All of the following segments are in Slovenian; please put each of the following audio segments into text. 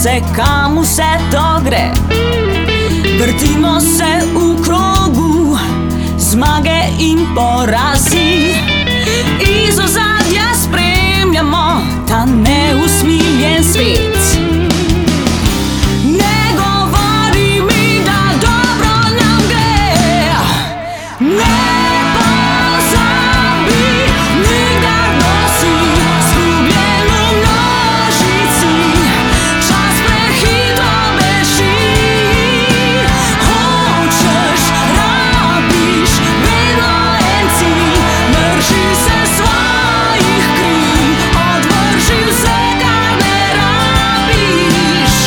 se, kam vse to gre. Vrtimo se v krogu, zmage in porazi. Iz ozadja spremljamo ta neusmiljen svet. Ne govori mi, da dobro nam gre. Ne pozabi, nikdar nosi zgubljen v množici. Čas prehitro beži. Hočeš, rabiš vedno en cilj. Drži se svojih kril, odvrži vse, kar ne rabiš.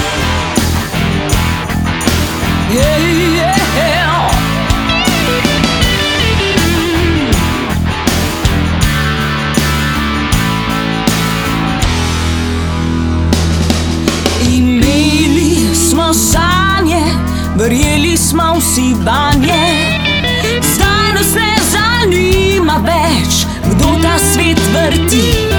Imeli smo sanje, verjeli smo vsi vanje. Zdaj nas ne zanima več, kdo ta svet vrti.